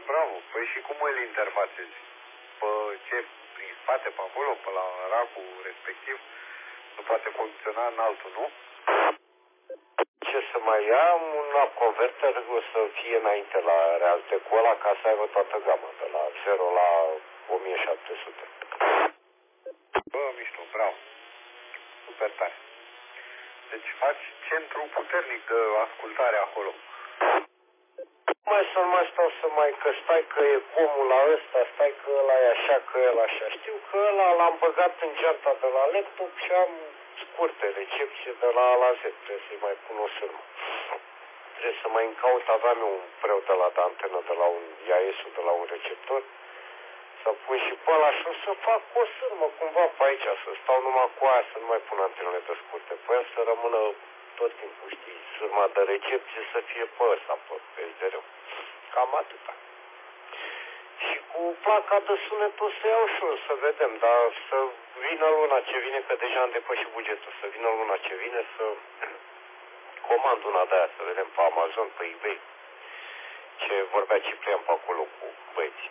bravo. Păi și cum îl interfațezi? Pe ce? Prin spate, pe acolo, pe la racul respectiv? Nu poate funcționa în altul, nu? Ce să mai am? Un app converter o să fie înainte la Realtek-ul ăla ca să aibă toată gama, de la 0 la 1700. Bă, mișto, bravo. Super tare. Deci faci centru puternic de ascultare acolo. Mai să nu mai stau să mai, că stai că e pomul la ăsta, stai că ăla e așa, că ăla așa. Știu că ăla l-am băgat în geanta de la laptop și am scurte recepție de la A la Z. Trebuie să-i mai pun o sârmă. Trebuie să mai încaut, aveam eu un preot de la de antenă, de la un IAS-ul, de la un receptor. Să pun și pe ăla și o să fac o sârmă cumva pe aici, să stau numai cu aia, să nu mai pun antenele de scurte. Pe el să rămână tot timpul, știi, sârma de recepție să fie pe ăsta, pe SDR-ul. Cam atâta. Și cu placa de sunet o să iau și eu, să vedem, dar să vină luna ce vine, că deja am depășit bugetul, să vină luna ce vine să comand una de aia, să vedem pe Amazon, pe eBay, ce vorbea Ciprian pe acolo cu băieții.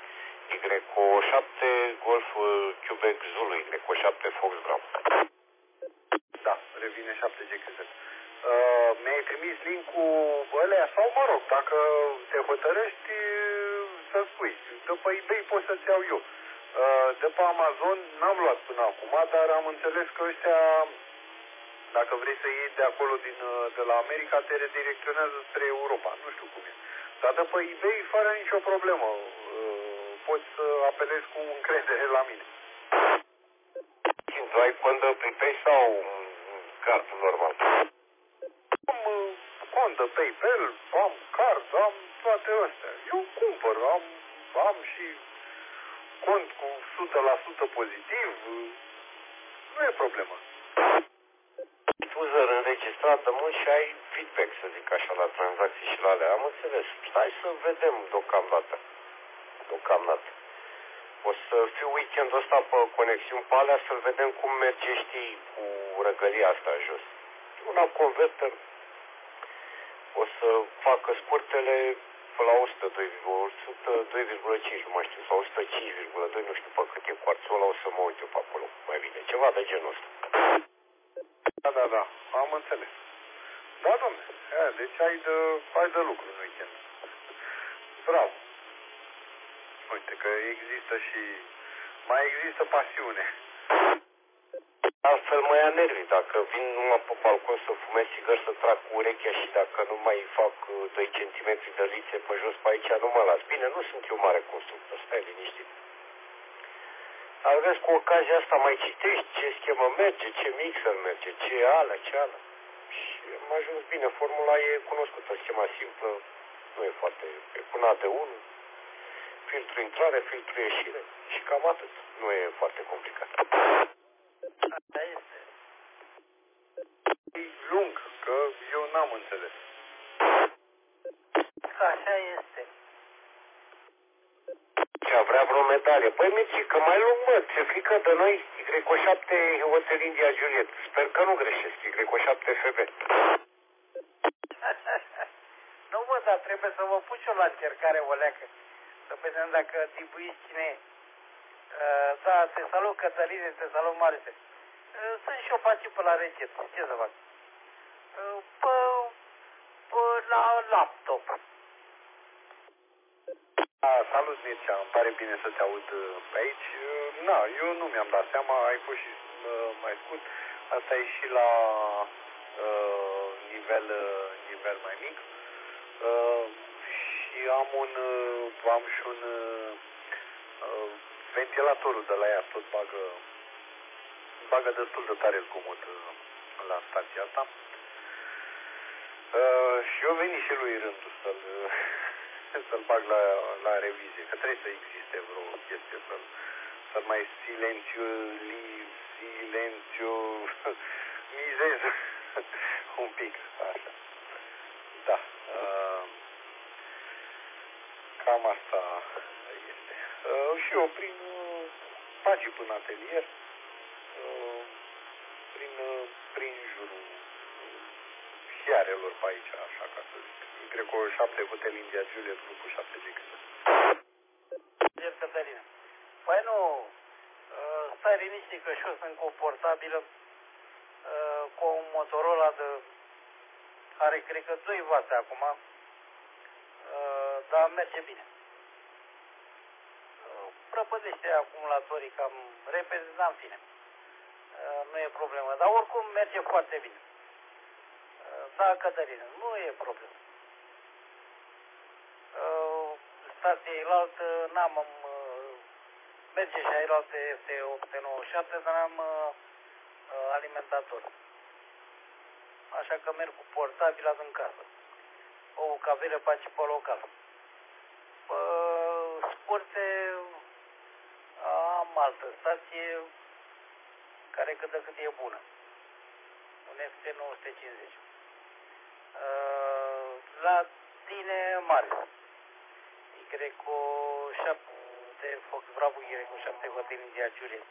Y7 Golf Quebec Zulu, Y7 Foxgram. Da, revine 7GQZ. Mi-ai trimis link-ul ălea sau, mă rog, dacă te hotărăști să spui. De pe eBay pot să-ți iau eu. De pe Amazon n-am luat până acum, dar am înțeles că ăștia, dacă vrei să iei de acolo de la America, te redirecționează spre Europa. Nu știu cum e. Dar de pe eBay, fără nicio problemă, poți să apelezi cu încredere la mine. Tu ai cont de prepay sau card normal? Am cont de PayPal, am card, am toate astea. Eu cumpăr, am și cont cu 100% pozitiv. Nu e problemă. User înregistrat de mult și ai feedback, să zic așa, la tranzacții și la alea. Am înțeles. Stai să vedem deocamdată. O să fiu weekendul ăsta pe conexiuni pe alea, să-l vedem cum merge, știi, cu răgălia asta jos. Una converter. O să facă scurtele pe la 102,5, nu mai știu, sau 105,2, nu știu pe cât e cuarțul ăla, o să mă uit eu pe acolo, mai bine, ceva de genul ăsta. Da, am înțeles. Da, domne, deci ai de lucru în weekend. Bravo. Uite că mai există pasiune. Altfel mă ia nervii, dacă vin numai pe balcon să fumez țigări, să trag cu urechea și dacă nu mai fac 2 cm de lițe pe jos pe aici, nu mă las. Bine, nu sunt eu mare constructor, stai liniștit. Dar vezi, cu ocazia asta mai citești ce schemă merge, ce mixer merge, ce ala. Și am ajuns bine, formula e cunoscută, schema simplă, nu e foarte, e până AD1, filtru intrare, filtru ieșire și cam atât, nu e foarte complicat. Asta este. E lung, că eu n-am înțeles. Așa este. Ce vrea vreo medalie? Păi Micică, mai lung, mă, ți-e frică de noi? Y7 Hotel India Juliet. Sper că nu greșesc, Y7 FB. Nu, mă, dar trebuie să vă pun și eu la încercare o leacă. Să vedem dacă tipuiți cine e. Da, te salut, Cătăline, te salut, Marice. Sunt și eu faci pe la recepție. Ce să fac? La laptop. Salut, Mircea, îmi pare bine să te aud pe aici. Eu nu mi-am dat seama, ai fost și mai scurt. Asta e și la nivel mai mic. Și am și un ventilatorul de la ea, tot bagă destul de tare zgomot la stația asta. Și eu veni și lui rândul să-l bag la revizie, că trebuie să existe vreo chestie să-l mai silențiozez un pic, așa. Da. Cam asta este. Și eu pagini până atelier, prin jurul fiarelor pe aici, așa ca să zic. Y7 Hotel India Juliet, grupul 7G. liniștit că și eu sunt confortabilă cu un Motorola are cred că 2 vate acum, dar merge bine. Prăpădește acumulatorii cam repede, dar în fine, nu e problemă. Dar oricum merge foarte bine. Da, Cătălin, nu e problemă. Stația ailaltă, merge și ailaltă este 897, dar n-am alimentator. Așa că merg cu portabila din casă. O cabelă face pe local. Scurte, am altă stație care cât de cât e bună. Un FT 950. La tine mare. Greco 7 Fox Bravo, Greco 7 Hotel India Juliet.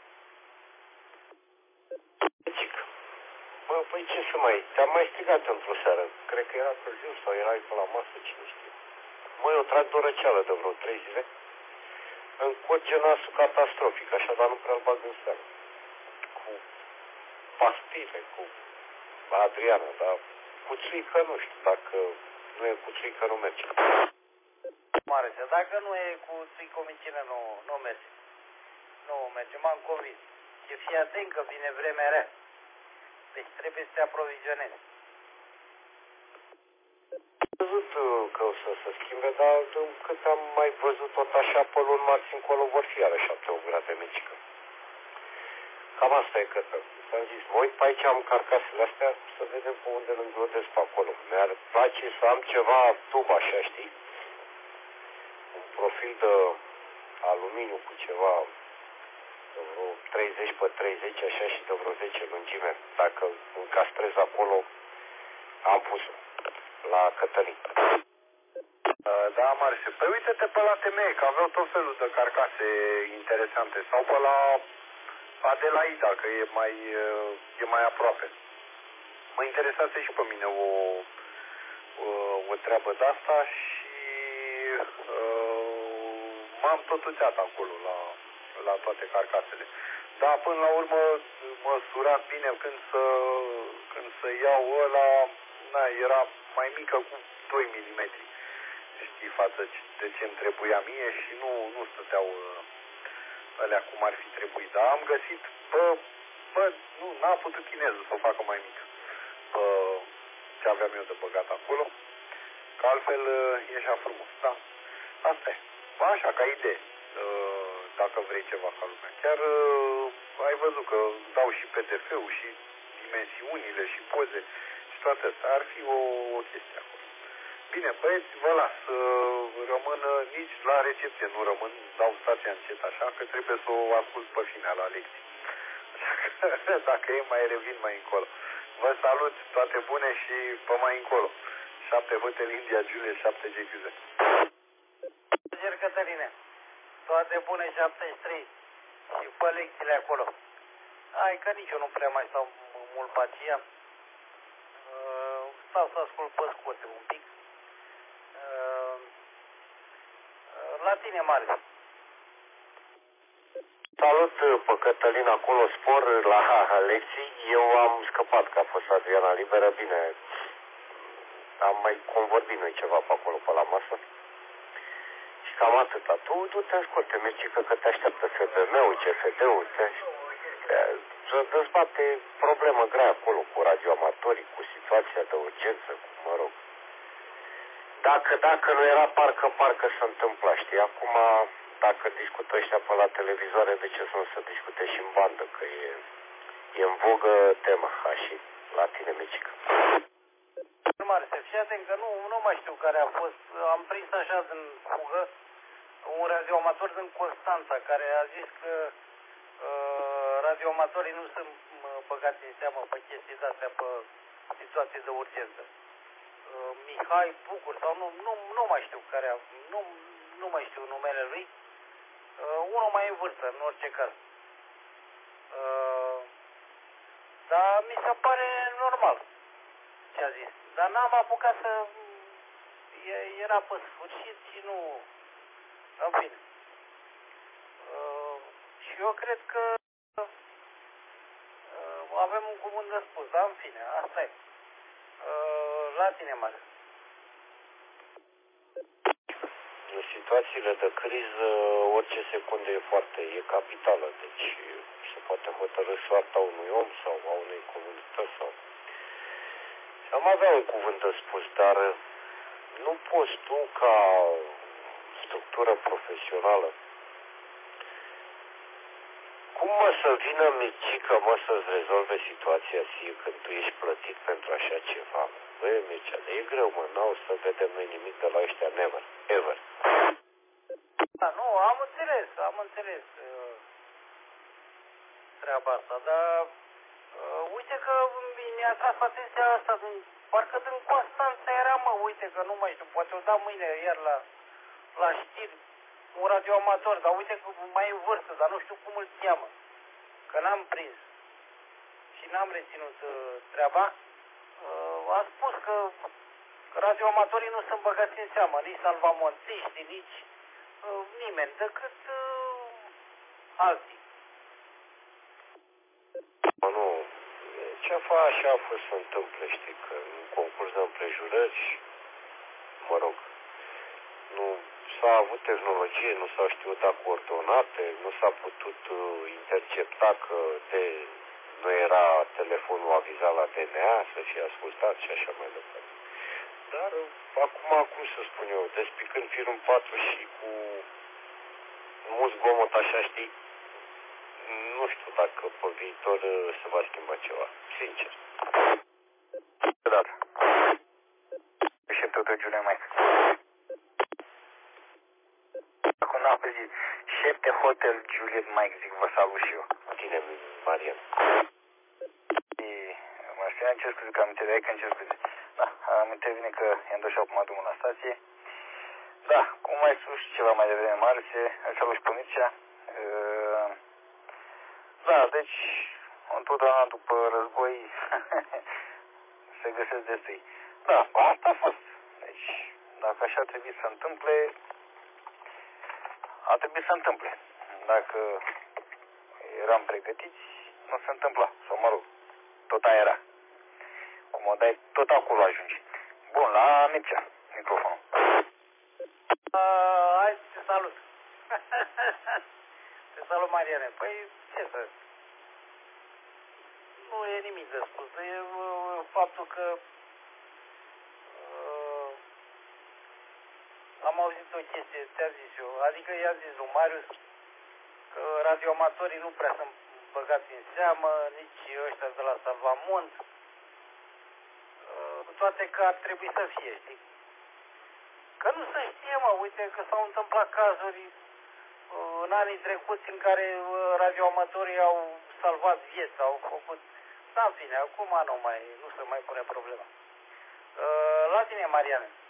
Bă, păi ce să mai... Te-am mai strigat într-o seară. Cred că era târziu sau erai pe la masă, cine știe. Mă, eu trag de o răceală de vreo 3 zile. Îmi curge nasul catastrofic, așa, dar nu prea-l bag în seamă. Cu pastile, cu Adriana, dar cu țuică nu știu. Dacă nu e cu țuică, nu merge. Mare, dacă nu e cu țuicomicină, nu merge. Nu merge, m-am convins. Și fii atent că vine vremea rea. Deci trebuie să te aprovizionezi. Am văzut că o să se schimbe, dar cât am mai văzut tot așa, pe luni marți încolo vor fi iarăși 7 grade mecică. Cam asta e că am zis, mă uit pe aici, am carcasele astea, să vedem pe unde îl înglodesc pe acolo. Mi-ar place să am ceva tub așa, știi? Un profil de aluminiu cu ceva vreo 30 pe 30, așa, și de vreo 10 lungime. Dacă încastrez acolo, am pus la Cătălin. Da, Marce. Păi uite-te pe la TME, că aveau tot felul de carcase interesante. Sau pe la Adelaida, că e mai aproape. Mă interesează și pe mine o treabă de-asta și m-am tot uitat acolo la toate carcasele. Dar până la urmă mă sura bine când să iau ăla, era mai mică cu 2 mm, știi, față de ce-mi trebuia mie și nu stăteau alea cum ar fi trebuit. Dar am găsit, n-a putut chinezul să o facă mai mică ce aveam eu de băgat acolo, că altfel ieșea frumos, da. Asta e. Așa, ca idee, dacă vrei ceva ca lumea. Chiar ai văzut că dau și PDF-ul și dimensiunile și poze și toate astea. Ar fi o chestie acolo. Bine, băieți, vă las. Rămân nici la recepție, nu rămân, dau stația încet așa, că trebuie să o ascult pe finea la lecții. Așa că, dacă e, mai revin mai încolo. Vă salut, toate bune și pe mai încolo. 7 Hotel India Juliet, 7 GQZ. Cătăline, toate bune 73 și pe lecțiile acolo. Hai că nici eu nu prea mai stau mult pe aceea. Stau să ascult pe scurte un pic. La tine, Mare. Salut pe Cătălin acolo, spor la lecții. Eu am scăpat că a fost Adriana liberă, bine. Am mai convorbit noi ceva pe acolo, pe la masă. Și cam atâta. Tu du-te în scurte, mergi că te așteaptă FBM-ul, CFD-ul, să dezbate problemă grea acolo cu radioamatorii, cu situația de urgență, cu, mă rog. Dacă nu era, parcă se întâmpla, știi? Acum, dacă discută ăștia pe la televizoare, de ce să nu se discute și în bandă, că e în vogă tema, și la tine, Micică. Mare, să fii atent că nu mai știu care a fost, am prins așa din fugă un radioamator din Constanța, care a zis că radioamatorii nu sunt băgați în seamă pe chestii de-astea, pe situații de urgență. Mihai Bucur sau nu mai știu care nu mai știu numele lui. Unul mai în vârstă, în orice caz. Dar mi se pare normal ce a zis. Dar n-am apucat să... Era pe sfârșit și nu... În fine. Și eu cred că avem un cuvânt de spus, dar în fine, asta e. La tine, Marian. În situațiile de criză, orice secundă e capitală, deci se poate hotărî soarta unui om sau a unei comunități sau... Am avea un cuvânt de spus, dar nu poți tu, ca structură profesională, cum să vină Mircică, să-ți rezolve situația ție când tu ești plătit pentru așa ceva? Băi, Mircea, e greu, n-au să vedem noi nimic de la ăștia, never, ever. Da, nu, am înțeles treaba asta, dar uite că mi-a tras atenția asta, parcă din Constanța era, uite că nu mai știu, poate o da mâine iar la știri, un radioamator, dar uite că mai e în vârstă, dar nu știu cum îl cheamă, că n-am prins și n-am reținut treaba. A spus că radioamatorii nu sunt băgați în seamă, nici salvamonțiști, nici nimeni, decât alții. Nu, ce fa așa a fost să întâmple, știi, că în concurs de împrejurări, mă rog, nu s-a avut tehnologie, nu s-a știut da coordonate, nu s-a putut intercepta că nu era telefonul avizat la DNA să fie ascultat și așa mai departe. Dar acum, cum să spun eu, despicând firul 4 și cu mult zgomot așa, știi, nu știu dacă pe viitor se va schimba ceva, sincer. Da. Șeptul de Giulia Mike. Acum n-am zis, Șepte Hotel Juliet Mike, zic, vă salut și eu. Tine, Marian. Mă știu, am cer scuze că am intervenit, că am cer scuze. Da, am intervenit că i-am dus și acum drumul la stație. Da, cum ai spus ceva mai devreme, Marse, salut și pe Mircea. Da, deci, întotdeauna după război se găsesc destui. Da, asta a fost. Deci, dacă așa trebuie să întâmple, a trebuit să întâmple. Dacă eram pregătiți, nu se întâmpla. Sau mă rog, tot aia era. Cum o dai, tot acolo ajungi. Bun, la Mircea, microfonul. Hai, te salut. Te salut, Mariane. Păi, ce să... Nu e nimic de spus. E faptul că am auzit o chestie, ți-am zis eu. Adică i-am zis lui Marius că radioamatorii nu prea sunt băgați în seamă, nici ăștia de la Salvamont. Toate că ar trebui să fie, știi? Că nu se știe, uite că s-au întâmplat cazuri în anii trecuți în care radioamatorii au salvat vieți, au făcut... Da, în fine, acum nu se mai pune problema. La tine, Mariane.